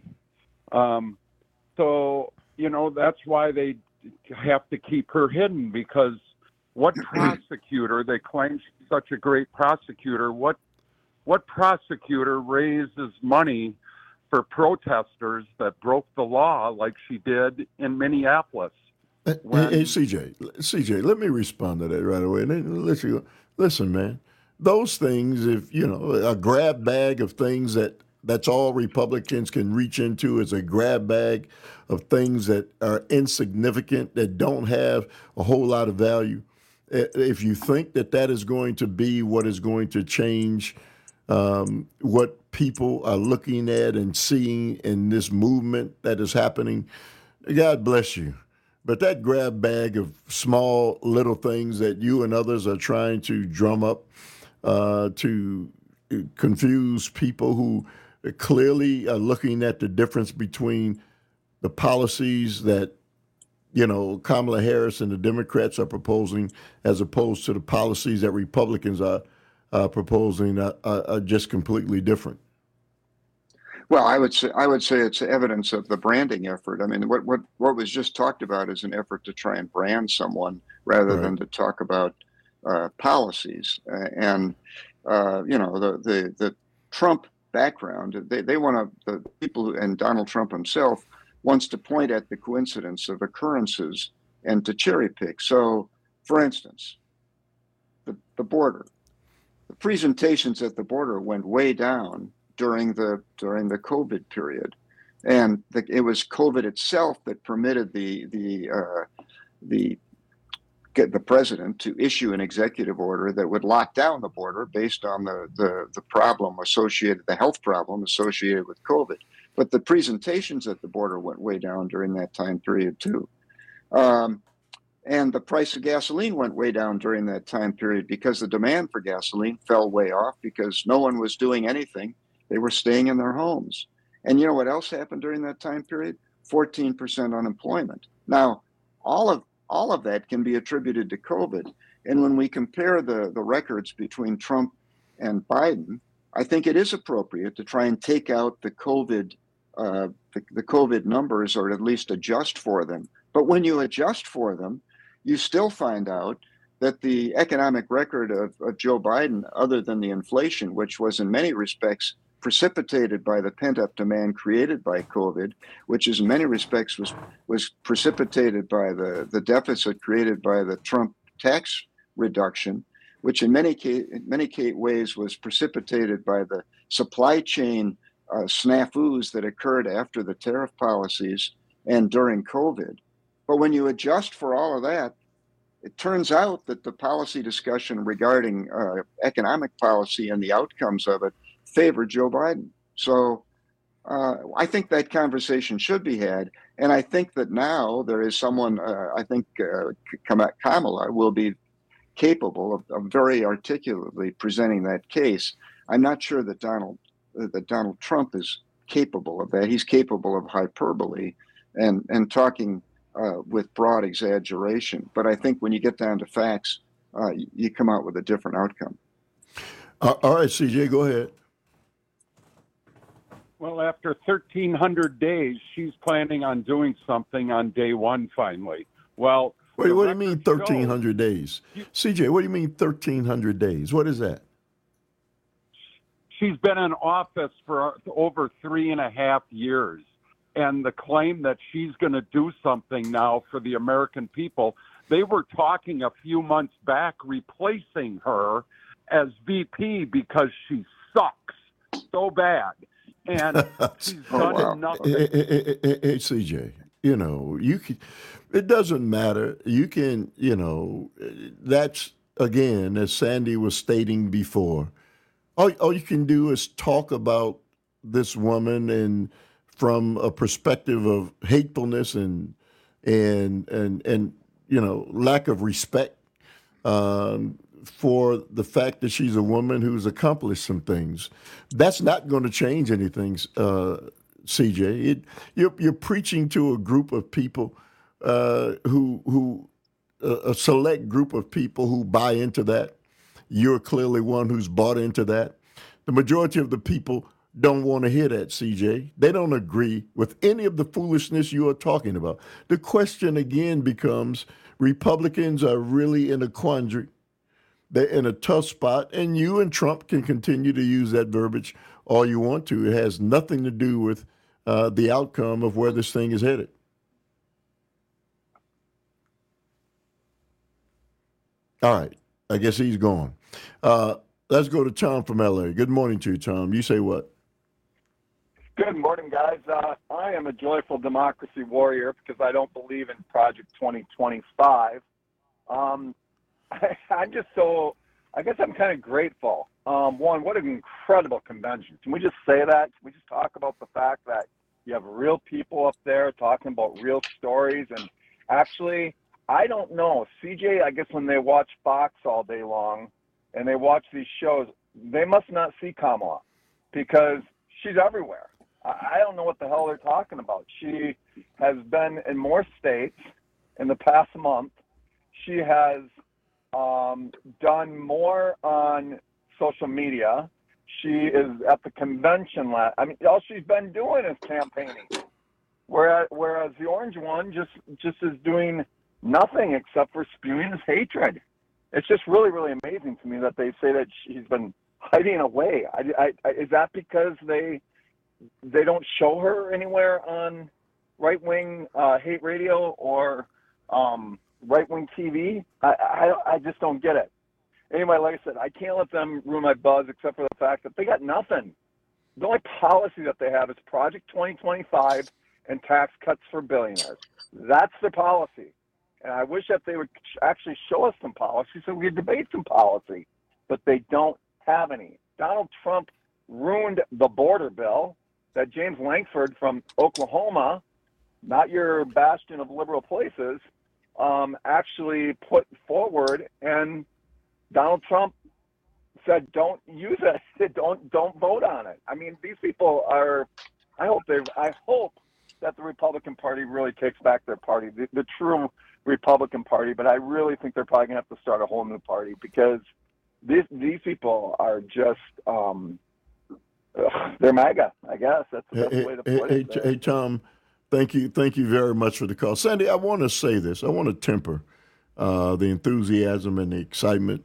[SPEAKER 10] That's why they have to keep her hidden, because what prosecutor, they claim she's such a great prosecutor, what prosecutor raises money for protesters that broke the law like she did in Minneapolis?
[SPEAKER 22] Hey, CJ, let me respond to that right away. And then let you go. Listen, man, those things, if, a grab bag of things that's all Republicans can reach into is a grab bag of things that are insignificant, that don't have a whole lot of value. If you think that is going to be what is going to change what people are looking at and seeing in this movement that is happening, God bless you. But that grab bag of small little things that you and others are trying to drum up to confuse people who clearly are looking at the difference between the policies that, Kamala Harris and the Democrats are proposing as opposed to the policies that Republicans are proposing are just completely different.
[SPEAKER 24] Well, I would say it's evidence of the branding effort. I mean, what was just talked about is an effort to try and brand someone rather than to talk about policies. The Trump background, they want to, the people, and Donald Trump himself wants to point at the coincidence of occurrences and to cherry pick. So, for instance, the border, the presentations at the border went way down during the COVID period, and it was COVID itself that permitted the president to issue an executive order that would lock down the border based on the problem associated, the health problem associated with COVID. But the presentations at the border went way down during that time period too. And the price of gasoline went way down during that time period because the demand for gasoline fell way off because no one was doing anything. They were staying in their homes. And you know what else happened during that time period? 14% unemployment. Now, all of that can be attributed to COVID. And when we compare the records between Trump and Biden, I think it is appropriate to try and take out the COVID numbers, or at least adjust for them. But when you adjust for them, you still find out that the economic record of Joe Biden, other than the inflation, which was in many respects precipitated by the pent-up demand created by COVID, which is in many respects was precipitated by the deficit created by the Trump tax reduction, which in many ways was precipitated by the supply chain snafus that occurred after the tariff policies and during COVID. But when you adjust for all of that, it turns out that the policy discussion regarding economic policy and the outcomes of it favor Joe Biden. So I think that conversation should be had. And I think that now there is someone, I think Kamala will be capable of very articulately presenting that case. I'm not sure that Donald Trump is capable of that. He's capable of hyperbole and talking with broad exaggeration. But I think when you get down to facts, you come out with a different outcome.
[SPEAKER 22] All right, CJ, go ahead.
[SPEAKER 10] Well, after 1,300 days, she's planning on doing something on day one, finally. Well,
[SPEAKER 22] wait, what do you mean 1,300 days? CJ, what do you mean 1,300 days? What is that?
[SPEAKER 10] She's been in office for over 3.5 years. And the claim that she's going to do something now for the American people, they were talking a few months back replacing her as VP because she sucks so bad. And she's done nothing.
[SPEAKER 22] Hey, CJ, you can, it doesn't matter. You can, that's, again, as Sandy was stating before, all you can do is talk about this woman and from a perspective of hatefulness and lack of respect for the fact that she's a woman who's accomplished some things. That's not going to change anything, CJ. You're preaching to a group of people who a select group of people who buy into that. You're clearly one who's bought into that. The majority of the people don't want to hear that, CJ. They don't agree with any of the foolishness you are talking about. The question again becomes, Republicans are really in a quandary. They're in a tough spot, and you and Trump can continue to use that verbiage all you want to. It has nothing to do with the outcome of where this thing is headed. All right. I guess he's gone. Let's go to Tom from L.A. Good morning to you, Tom. You say what?
[SPEAKER 11] Good morning, guys. I am a joyful democracy warrior because I don't believe in Project 2025. I guess I'm kind of grateful. One, what an incredible convention. Can we just say that? Can we just talk about the fact that you have real people up there talking about real stories? And actually, I don't know. CJ, I guess when they watch Fox all day long and they watch these shows, they must not see Kamala because she's everywhere. I don't know what the hell they're talking about. She has been in more states in the past month. She has done more on social media. She is at the convention. All she's been doing is campaigning. Whereas the orange one just is doing nothing except for spewing his hatred. It's just really, really amazing to me that they say that she's been hiding away. Is that because they don't show her anywhere on right-wing hate radio or right-wing TV? I just don't get it. Anyway, like I said, I can't let them ruin my buzz except for the fact that they got nothing. The only policy that they have is Project 2025 and tax cuts for billionaires. That's their policy. And I wish that they would actually show us some policy so we could debate some policy. But they don't have any. Donald Trump ruined the border bill that James Lankford from Oklahoma, not your bastion of liberal places, actually put forward, and Donald Trump said, "Don't use it. Don't vote on it." I mean, these people are. I hope that the Republican Party really takes back their party, the true Republican Party. But I really think they're probably gonna have to start a whole new party because these people are just. They're MAGA, I guess. That's the best way to put it.
[SPEAKER 22] Hey, Tom, thank you very much for the call. Sandy, I want to say this. I want to temper the enthusiasm and the excitement.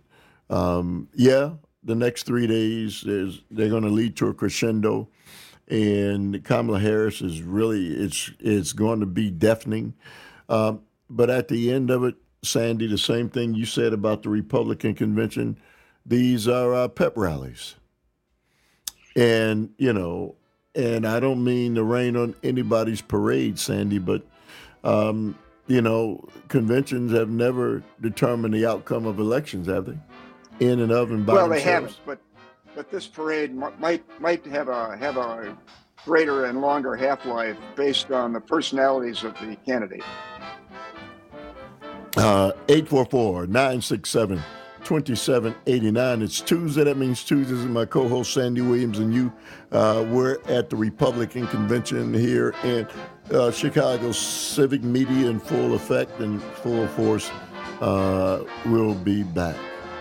[SPEAKER 22] The next 3 days, they're going to lead to a crescendo, and Kamala Harris is really, it's going to be deafening. But at the end of it, Sandy, the same thing you said about the Republican convention, these are pep rallies. And, and I don't mean to rain on anybody's parade, Sandy, but, conventions have never determined the outcome of elections, have they? In and of and by
[SPEAKER 24] themselves.
[SPEAKER 22] Well,
[SPEAKER 24] they haven't, but this parade might have a greater and longer half-life based on the personalities of the candidate.
[SPEAKER 22] 844-967-2789. It's Tuesday. That means Tuesdays is my co-host Sandy Williams and you. We're at the Republican convention here in Chicago. Civic media in full effect and full force. We'll be back.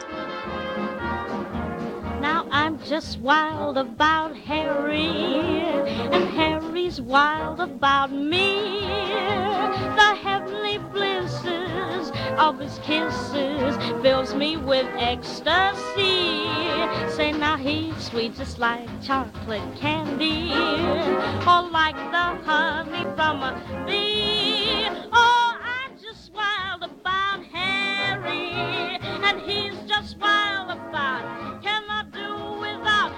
[SPEAKER 27] Now I'm just wild about Harry, and Harry's wild about me. The heavenly blisses of his kisses fills me with ecstasy. Say now he's sweet just like chocolate candy, or like the honey from a bee. Oh, I'm just wild about Harry, and he's just wild about. Cannot do without.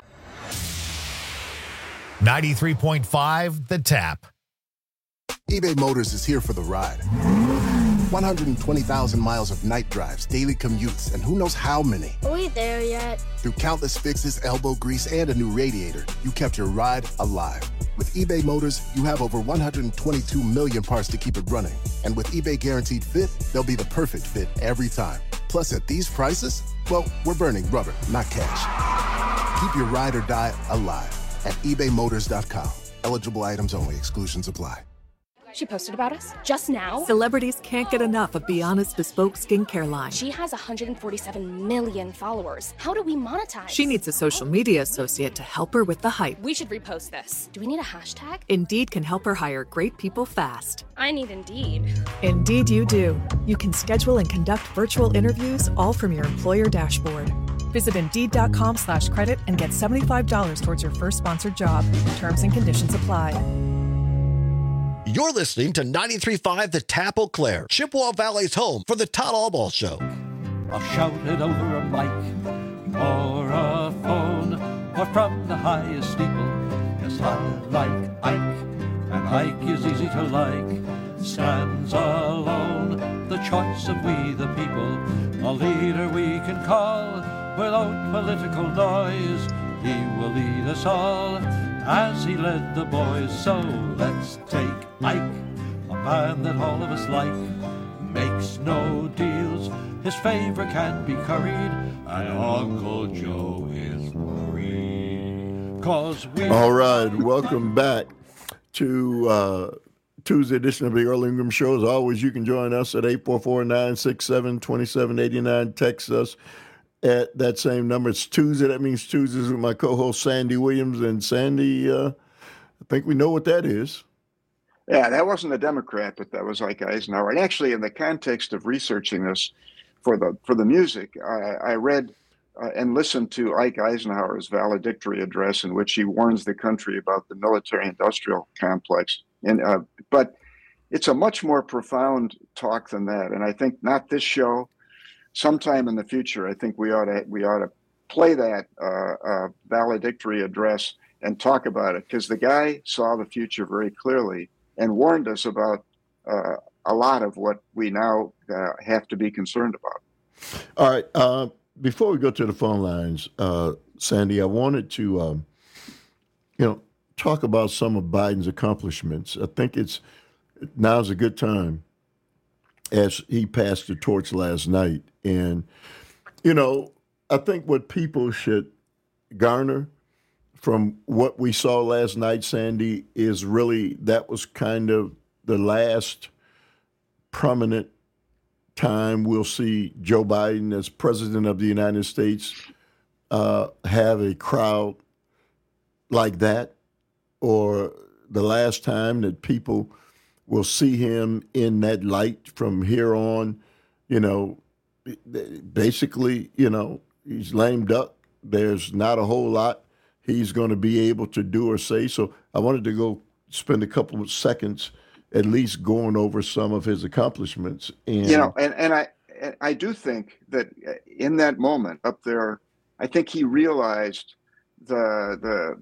[SPEAKER 2] 93.5 The Tap.
[SPEAKER 13] eBay Motors is here for the ride. 120,000 miles of night drives, daily commutes, and who knows how many.
[SPEAKER 14] Are we there yet?
[SPEAKER 13] Through countless fixes, elbow grease, and a new radiator, you kept your ride alive. With eBay Motors, you have over 122 million parts to keep it running. And with eBay Guaranteed Fit, they'll be the perfect fit every time. Plus, at these prices, well, we're burning rubber, not cash. Keep your ride or die alive at ebaymotors.com. Eligible items only. Exclusions apply.
[SPEAKER 15] She posted about us just now.
[SPEAKER 16] Celebrities can't get enough of Be Honest Bespoke skincare line.
[SPEAKER 15] She has 147 million followers. How do we monetize?
[SPEAKER 16] She needs a social media associate to help her with the hype.
[SPEAKER 15] We should repost this. Do we need a hashtag?
[SPEAKER 16] Indeed can help her hire great people fast.
[SPEAKER 15] I need Indeed.
[SPEAKER 16] Indeed you do. You can schedule and conduct virtual interviews all from your employer dashboard. Visit Indeed.com/credit and get $75 towards your first sponsored job. Terms and conditions apply.
[SPEAKER 17] You're listening to 93.5 The Tap Eau Claire, Chippewa Valley's home for the Todd Albaugh Show.
[SPEAKER 21] I'll shout it over a mic or a phone or from the highest steeple. Yes, I like Ike, and Ike is easy to like. Stands alone, the choice of we the people. A leader we can call without political noise. He will lead us all as he led the boys. So let's take Ike, a man that all of us like. Makes no deals, his favor can't be curried, and Uncle Joe is worried. 'Cause we...
[SPEAKER 22] All right, welcome back to Tuesday edition of the Earl Ingram Show. As always, you can join us at 844-967-2789. Text us at that same number. It's Tuesday. That means Tuesdays with my co-host Sandy Williams. And Sandy, I think we know what that is.
[SPEAKER 24] Yeah, that wasn't a Democrat, but that was Ike Eisenhower. And actually, in the context of researching this for the music, I read and listened to Ike Eisenhower's valedictory address, in which he warns the country about the military-industrial complex. But it's a much more profound talk than that. And I think not this show. Sometime in the future, I think we ought to play that valedictory address and talk about it, because the guy saw the future very clearly and warned us about a lot of what we now have to be concerned about.
[SPEAKER 22] All right. Before we go to the phone lines, Sandy, I wanted to, talk about some of Biden's accomplishments. I think now's a good time, as he passed the torch last night. And, I think what people should garner from what we saw last night, Sandy, is really that was kind of the last prominent time we'll see Joe Biden as president of the United States have a crowd like that, or the last time that people will see him in that light from here on. Basically, he's lame duck. There's not a whole lot he's going to be able to do or say. So I wanted to go spend a couple of seconds at least going over some of his accomplishments. And
[SPEAKER 24] and I do think that in that moment up there, I think he realized the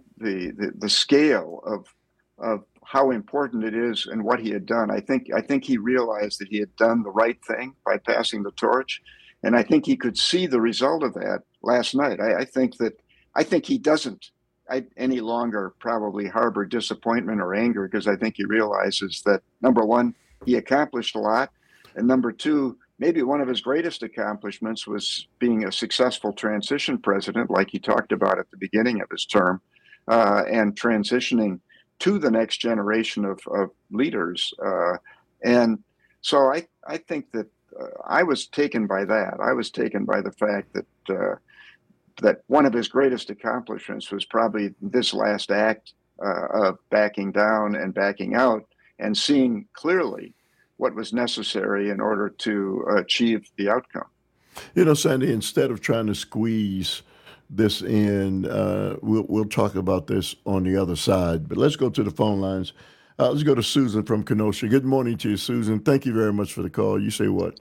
[SPEAKER 24] scale of how important it is and what he had done. I think he realized that he had done the right thing by passing the torch, and I think he could see the result of that last night. I think he doesn't any longer probably harbor disappointment or anger, because I think he realizes that, number one, he accomplished a lot, and number two, maybe one of his greatest accomplishments was being a successful transition president, like he talked about at the beginning of his term, and transitioning to the next generation of leaders. And so I think that I was taken by that. I was taken by the fact that one of his greatest accomplishments was probably this last act of backing down and backing out and seeing clearly what was necessary in order to achieve the outcome.
[SPEAKER 22] Sandy, instead of trying to squeeze this in, we'll talk about this on the other side. But let's go to the phone lines. Let's go to Susan from Kenosha. Good morning to you, Susan. Thank you very much for the call. You say what?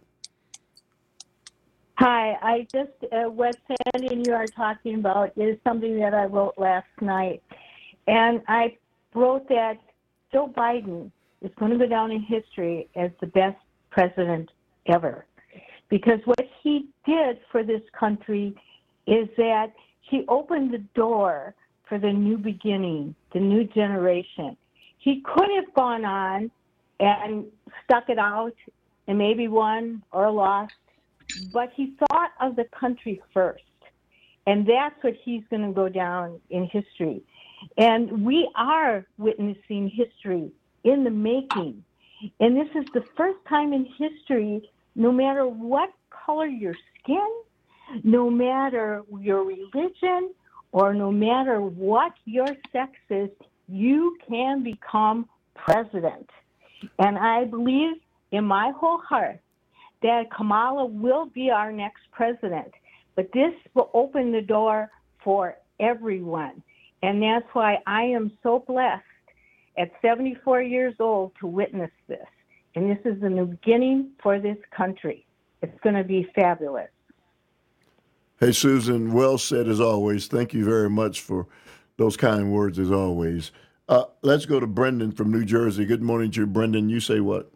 [SPEAKER 18] Hi, I just, what Sandy and you are talking about is something that I wrote last night. And I wrote that Joe Biden is going to go down in history as the best president ever. Because what he did for this country is that he opened the door for the new beginning, the new generation. He could have gone on and stuck it out and maybe won or lost, but he thought of the country first. And that's what he's going to go down in history. And we are witnessing history in the making. And this is the first time in history, no matter what color your skin, no matter your religion, or no matter what your sex is, you can become president. And I believe in my whole heart that Kamala will be our next president. But this will open the door for everyone. And that's why I am so blessed at 74 years old to witness this. And this is the new beginning for this country. It's going to be fabulous.
[SPEAKER 22] Hey, Susan, well said as always. Thank you very much for those kind words as always. Let's go to Brendan from New Jersey. Good morning to you, Brendan. You say what?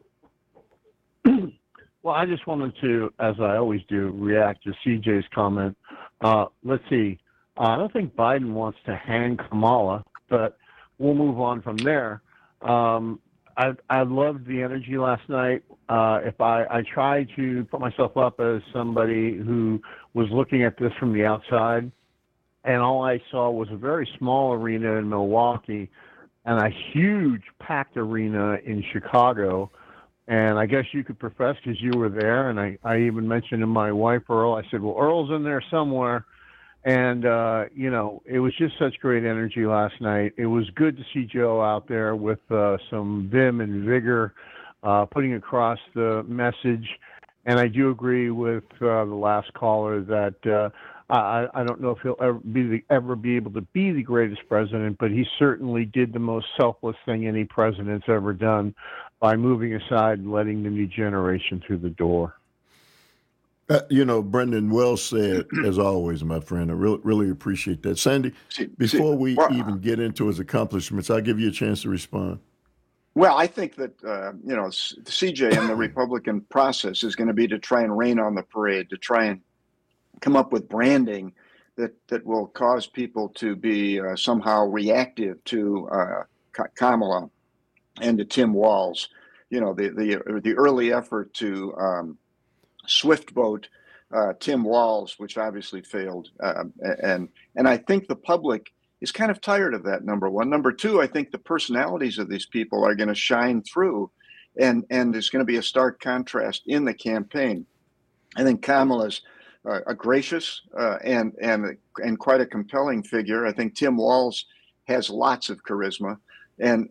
[SPEAKER 3] Well, I just wanted to, as I always do, react to CJ's comment. Let's see. I don't think Biden wants to hang Kamala, but we'll move on from there. I loved the energy last night. If I tried to put myself up as somebody who was looking at this from the outside, and all I saw was a very small arena in Milwaukee and a huge packed arena in Chicago. And I guess you could profess because you were there. And I even mentioned to my wife, Earl, I said, well, Earl's in there somewhere. And, it was just such great energy last night. It was good to see Joe out there with some vim and vigor, putting across the message. And I do agree with the last caller that I don't know if he'll ever be able to be the greatest president, but he certainly did the most selfless thing any president's ever done by moving aside and letting the new generation through the door.
[SPEAKER 22] Brendan, well said, as always, my friend. I really appreciate that. Sandy, before we even get into his accomplishments, I'll give you a chance to respond.
[SPEAKER 24] Well, I think that, CJ and the Republican process is going to be to try and rain on the parade, to try and come up with branding that will cause people to be somehow reactive to Kamala and to Tim Walz. The early effort to swift vote Tim Walz, which obviously failed. And I think the public is kind of tired of that, number one. Number two, I think the personalities of these people are going to shine through, and there's going to be a stark contrast in the campaign. I think Kamala's a gracious and quite a compelling figure. I think Tim Walz has lots of charisma, and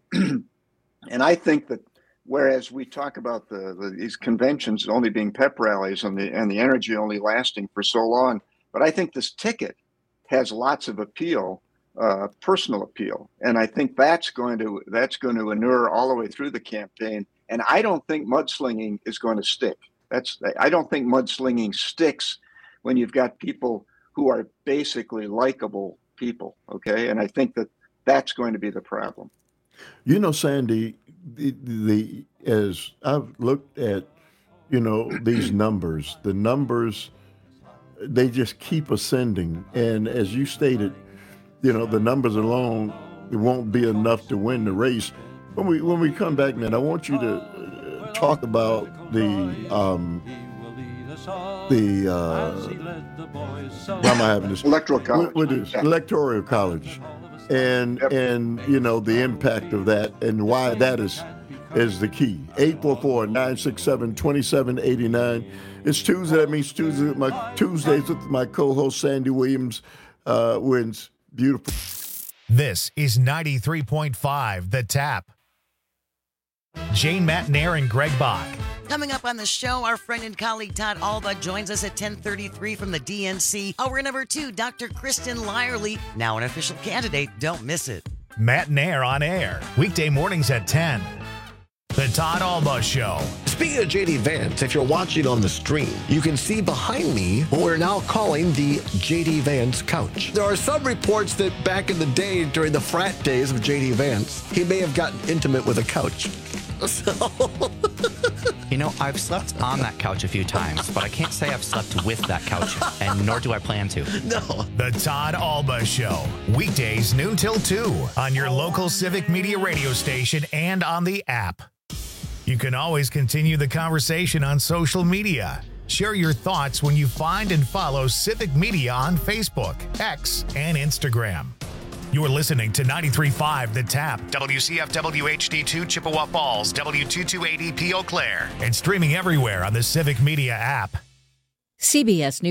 [SPEAKER 24] I think that whereas we talk about these conventions only being pep rallies and the energy only lasting for so long, but I think this ticket has lots of appeal, personal appeal, and I think that's going to inure all the way through the campaign. And I don't think mudslinging is going to stick. I don't think mudslinging sticks when you've got people who are basically likable people. Okay, and I think that's going to be the problem.
[SPEAKER 22] Sandy, as I've looked at, these numbers, the numbers, they just keep ascending. And as you stated, the numbers alone, it won't be enough to win the race. When we come back, man, I want you to talk about why am I having this?
[SPEAKER 24] Electoral college.
[SPEAKER 22] What is Electoral college. And the impact of that and why that is the key. 844-967-2789. It's Tuesday. That means Tuesdays with my co-host Sandy Williams. Wins beautiful.
[SPEAKER 2] This is 93.5 The Tap. Jane Matnair and Greg Bach.
[SPEAKER 4] Coming up on the show, our friend and colleague Todd Alba joins us at 10:33 from the DNC. Hour number 2, Dr. Kristen Lyerly, now an official candidate. Don't miss it.
[SPEAKER 2] Matnair on air, weekday mornings at 10. The Todd Alba Show.
[SPEAKER 17] Speaking of JD Vance, if you're watching on the stream, you can see behind me what we're now calling the JD Vance couch. There are some reports that back in the day, during the frat days of JD Vance, he may have gotten intimate with a couch.
[SPEAKER 5] You know, I've slept on that couch a few times, but I can't say I've slept with that couch, and nor do I plan to.
[SPEAKER 17] No.
[SPEAKER 2] The Todd Alba Show. Weekdays noon till 2 on your local Civic Media radio station and on the app. You can always continue the conversation on social media. Share your thoughts when you find and follow Civic Media on Facebook, X, and Instagram. You're listening to 93.5 The Tap, WCFW HD2 Chippewa Falls, W228EP Eau Claire, and streaming everywhere on the Civic Media app.
[SPEAKER 6] CBS News.